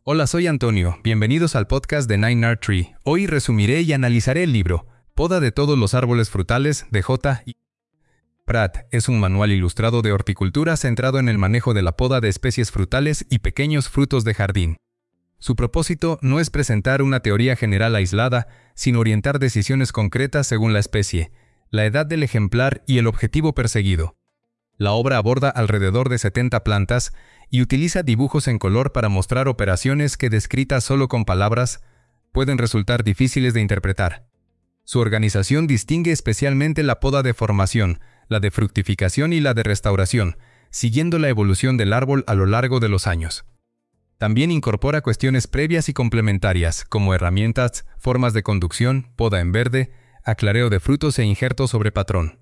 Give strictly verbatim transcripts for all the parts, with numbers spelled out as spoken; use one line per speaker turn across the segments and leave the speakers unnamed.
Hola, soy Antonio. Bienvenidos al podcast de Nine Art Tree. Hoy resumiré y analizaré el libro Poda de todos los árboles frutales de J. Pratt. Es un manual ilustrado de horticultura centrado en el manejo de la poda de especies frutales y pequeños frutos de jardín. Su propósito no es presentar una teoría general aislada, sino orientar decisiones concretas según la especie, la edad del ejemplar y el objetivo perseguido. La obra aborda alrededor de setenta plantas y utiliza dibujos en color para mostrar operaciones que, descritas solo con palabras, pueden resultar difíciles de interpretar. Su organización distingue especialmente la poda de formación, la de fructificación y la de restauración, siguiendo la evolución del árbol a lo largo de los años. También incorpora cuestiones previas y complementarias, como herramientas, formas de conducción, poda en verde, aclareo de frutos e injertos sobre patrón.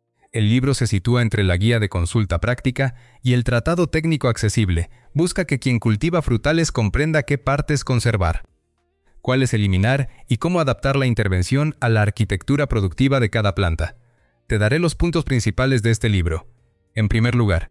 El libro se sitúa entre la guía de consulta práctica y el tratado técnico accesible. Busca que quien cultiva frutales comprenda qué partes conservar, cuáles eliminar y cómo adaptar la intervención a la arquitectura productiva de cada planta. Te daré los puntos principales de este libro. En primer lugar,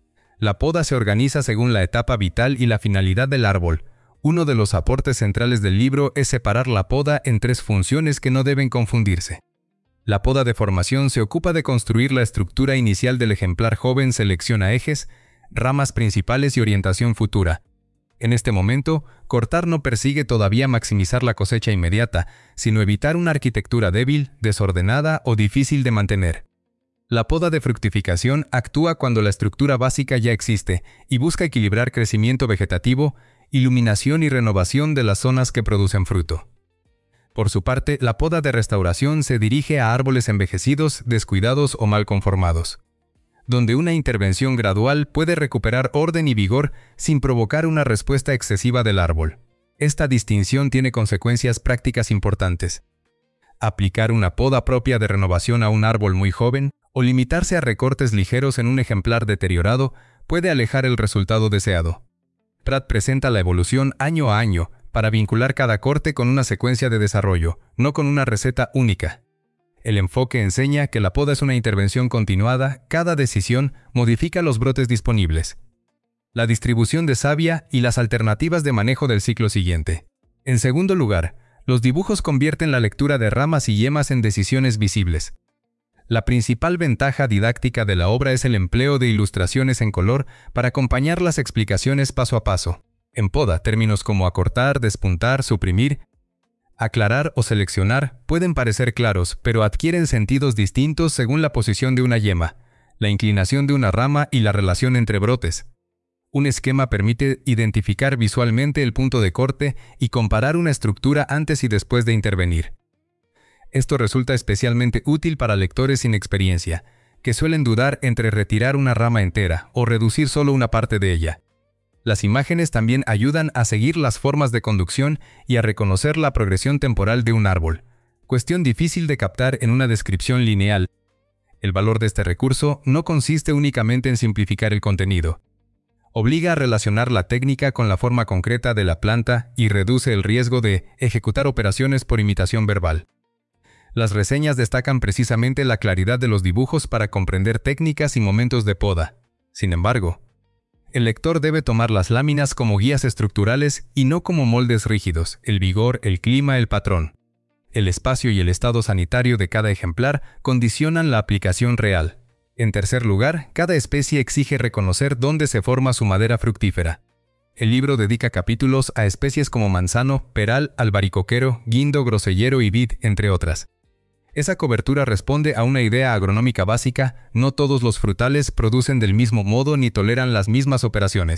la poda se organiza según la etapa vital y la finalidad del árbol. Uno de los aportes centrales del libro es separar la poda en tres funciones que no deben confundirse. La poda de formación se ocupa de construir la estructura inicial del ejemplar joven, selecciona ejes, ramas principales y orientación futura. En este momento, cortar no persigue todavía maximizar la cosecha inmediata, sino evitar una arquitectura débil, desordenada o difícil de mantener. La poda de fructificación actúa cuando la estructura básica ya existe y busca equilibrar crecimiento vegetativo, iluminación y renovación de las zonas que producen fruto. Por su parte, la poda de restauración se dirige a árboles envejecidos, descuidados o mal conformados, donde una intervención gradual puede recuperar orden y vigor sin provocar una respuesta excesiva del árbol. Esta distinción tiene consecuencias prácticas importantes. Aplicar una poda propia de renovación a un árbol muy joven o limitarse a recortes ligeros en un ejemplar deteriorado puede alejar el resultado deseado. Pratt presenta la evolución año a año para vincular cada corte con una secuencia de desarrollo, no con una receta única. El enfoque enseña que la poda es una intervención continuada, cada decisión modifica los brotes disponibles, la distribución de savia y las alternativas de manejo del ciclo siguiente. En segundo lugar, los dibujos convierten la lectura de ramas y yemas en decisiones visibles. La principal ventaja didáctica de la obra es el empleo de ilustraciones en color para acompañar las explicaciones paso a paso. En poda, términos como acortar, despuntar, suprimir, aclarar o seleccionar pueden parecer claros, pero adquieren sentidos distintos según la posición de una yema, la inclinación de una rama y la relación entre brotes. Un esquema permite identificar visualmente el punto de corte y comparar una estructura antes y después de intervenir. Esto resulta especialmente útil para lectores sin experiencia, que suelen dudar entre retirar una rama entera o reducir solo una parte de ella. Las imágenes también ayudan a seguir las formas de conducción y a reconocer la progresión temporal de un árbol, cuestión difícil de captar en una descripción lineal. El valor de este recurso no consiste únicamente en simplificar el contenido. Obliga a relacionar la técnica con la forma concreta de la planta y reduce el riesgo de ejecutar operaciones por imitación verbal. Las reseñas destacan precisamente la claridad de los dibujos para comprender técnicas y momentos de poda. Sin embargo, el lector debe tomar las láminas como guías estructurales y no como moldes rígidos. El vigor, el clima, el patrón, el espacio y el estado sanitario de cada ejemplar condicionan la aplicación real. En tercer lugar, cada especie exige reconocer dónde se forma su madera fructífera. El libro dedica capítulos a especies como manzano, peral, albaricoquero, guindo, grosellero y vid, entre otras. Esa cobertura responde a una idea agronómica básica: no todos los frutales producen del mismo modo ni toleran las mismas operaciones.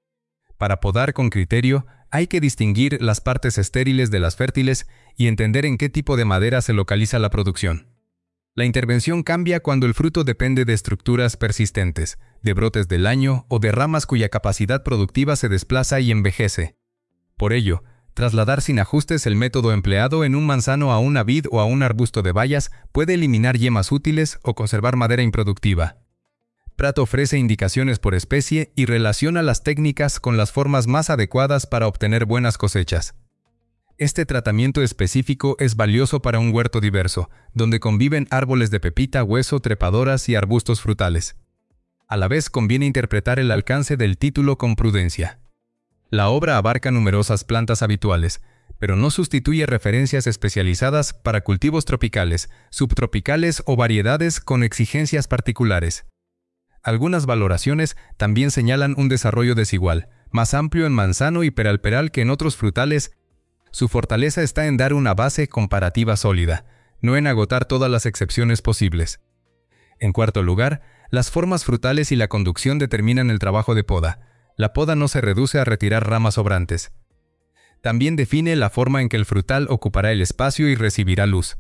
Para podar con criterio, hay que distinguir las partes estériles de las fértiles y entender en qué tipo de madera se localiza la producción. La intervención cambia cuando el fruto depende de estructuras persistentes, de brotes del año o de ramas cuya capacidad productiva se desplaza y envejece. Por ello, trasladar sin ajustes el método empleado en un manzano a una vid o a un arbusto de bayas puede eliminar yemas útiles o conservar madera improductiva. Pratt ofrece indicaciones por especie y relaciona las técnicas con las formas más adecuadas para obtener buenas cosechas. Este tratamiento específico es valioso para un huerto diverso, donde conviven árboles de pepita, hueso, trepadoras y arbustos frutales. A la vez, conviene interpretar el alcance del título con prudencia. La obra abarca numerosas plantas habituales, pero no sustituye referencias especializadas para cultivos tropicales, subtropicales o variedades con exigencias particulares. Algunas valoraciones también señalan un desarrollo desigual, más amplio en manzano y peralperal que en otros frutales. Su fortaleza está en dar una base comparativa sólida, no en agotar todas las excepciones posibles. En cuarto lugar, las formas frutales y la conducción determinan el trabajo de poda. La poda no se reduce a retirar ramas sobrantes. También define la forma en que el frutal ocupará el espacio y recibirá luz.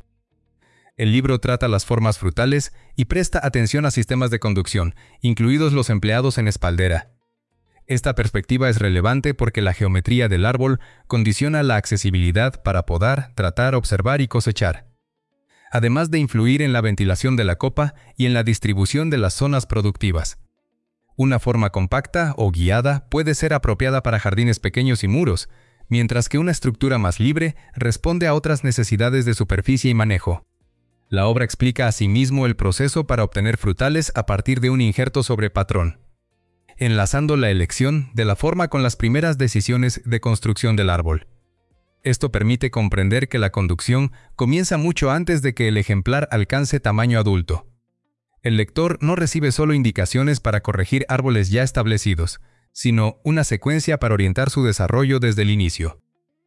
El libro trata las formas frutales y presta atención a sistemas de conducción, incluidos los empleados en espaldera. Esta perspectiva es relevante porque la geometría del árbol condiciona la accesibilidad para podar, tratar, observar y cosechar, además de influir en la ventilación de la copa y en la distribución de las zonas productivas. Una forma compacta o guiada puede ser apropiada para jardines pequeños y muros, mientras que una estructura más libre responde a otras necesidades de superficie y manejo. La obra explica asimismo el proceso para obtener frutales a partir de un injerto sobre patrón, enlazando la elección de la forma con las primeras decisiones de construcción del árbol. Esto permite comprender que la conducción comienza mucho antes de que el ejemplar alcance tamaño adulto. El lector no recibe solo indicaciones para corregir árboles ya establecidos, sino una secuencia para orientar su desarrollo desde el inicio.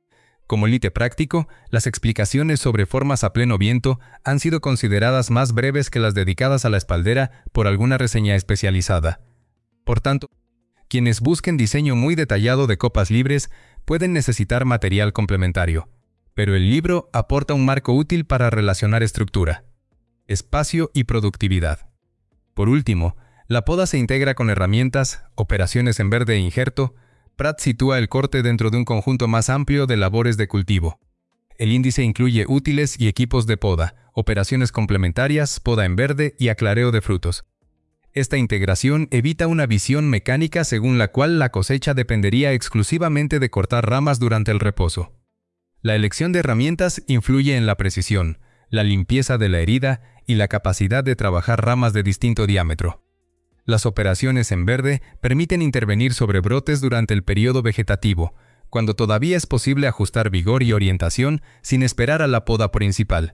Como lite práctico, las explicaciones sobre formas a pleno viento han sido consideradas más breves que las dedicadas a la espaldera por alguna reseña especializada. Por tanto, quienes busquen diseño muy detallado de copas libres pueden necesitar material complementario, pero el libro aporta un marco útil para relacionar estructura, espacio y productividad. Por último, la poda se integra con herramientas, operaciones en verde e injerto. Pratt sitúa el corte dentro de un conjunto más amplio de labores de cultivo. El índice incluye útiles y equipos de poda, operaciones complementarias, poda en verde y aclareo de frutos. Esta integración evita una visión mecánica según la cual la cosecha dependería exclusivamente de cortar ramas durante el reposo. La elección de herramientas influye en la precisión, la limpieza de la herida y la capacidad de trabajar ramas de distinto diámetro. Las operaciones en verde permiten intervenir sobre brotes durante el periodo vegetativo, cuando todavía es posible ajustar vigor y orientación sin esperar a la poda principal.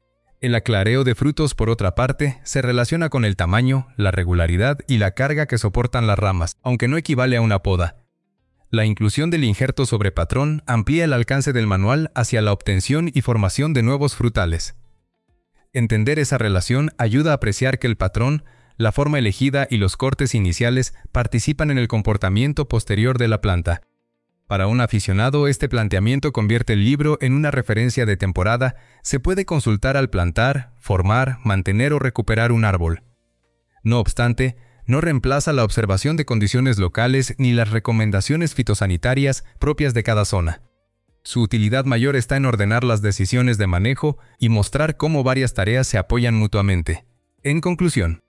El aclareo de frutos, por otra parte, se relaciona con el tamaño, la regularidad y la carga que soportan las ramas, aunque no equivale a una poda. La inclusión del injerto sobre patrón amplía el alcance del manual hacia la obtención y formación de nuevos frutales. Entender esa relación ayuda a apreciar que el patrón, la forma elegida y los cortes iniciales participan en el comportamiento posterior de la planta. Para un aficionado, este planteamiento convierte el libro en una referencia de temporada. Se puede consultar al plantar, formar, mantener o recuperar un árbol. No obstante, no reemplaza la observación de condiciones locales ni las recomendaciones fitosanitarias propias de cada zona. Su utilidad mayor está en ordenar las decisiones de manejo y mostrar cómo varias tareas se apoyan mutuamente. En conclusión,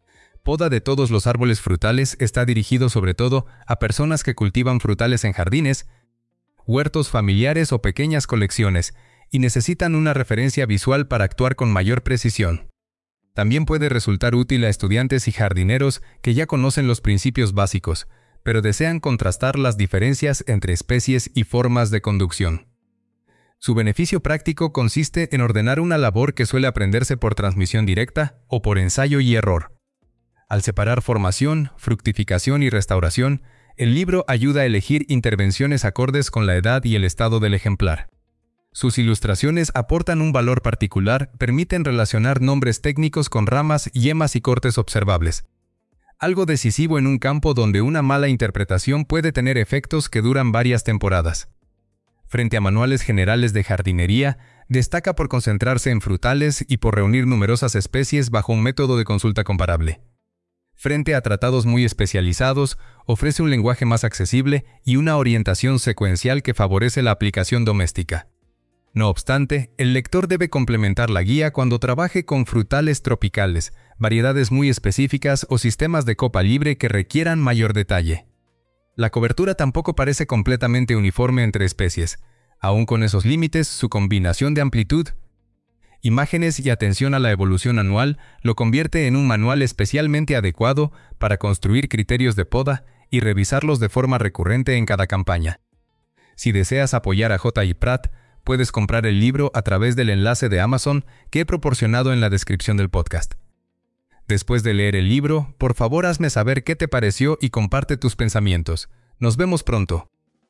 Poda de todos los árboles frutales está dirigido sobre todo a personas que cultivan frutales en jardines, huertos familiares o pequeñas colecciones y necesitan una referencia visual para actuar con mayor precisión. También puede resultar útil a estudiantes y jardineros que ya conocen los principios básicos, pero desean contrastar las diferencias entre especies y formas de conducción. Su beneficio práctico consiste en ordenar una labor que suele aprenderse por transmisión directa o por ensayo y error. Al separar formación, fructificación y restauración, el libro ayuda a elegir intervenciones acordes con la edad y el estado del ejemplar. Sus ilustraciones aportan un valor particular, permiten relacionar nombres técnicos con ramas, yemas y cortes observables. Algo decisivo en un campo donde una mala interpretación puede tener efectos que duran varias temporadas. Frente a manuales generales de jardinería, destaca por concentrarse en frutales y por reunir numerosas especies bajo un método de consulta comparable. Frente a tratados muy especializados, ofrece un lenguaje más accesible y una orientación secuencial que favorece la aplicación doméstica. No obstante, el lector debe complementar la guía cuando trabaje con frutales tropicales, variedades muy específicas o sistemas de copa libre que requieran mayor detalle. La cobertura tampoco parece completamente uniforme entre especies. Aún con esos límites, su combinación de amplitud, imágenes y atención a la evolución anual lo convierte en un manual especialmente adecuado para construir criterios de poda y revisarlos de forma recurrente en cada campaña. Si deseas apoyar a J I Pratt, puedes comprar el libro a través del enlace de Amazon que he proporcionado en la descripción del podcast. Después de leer el libro, por favor hazme saber qué te pareció y comparte tus pensamientos. Nos vemos pronto.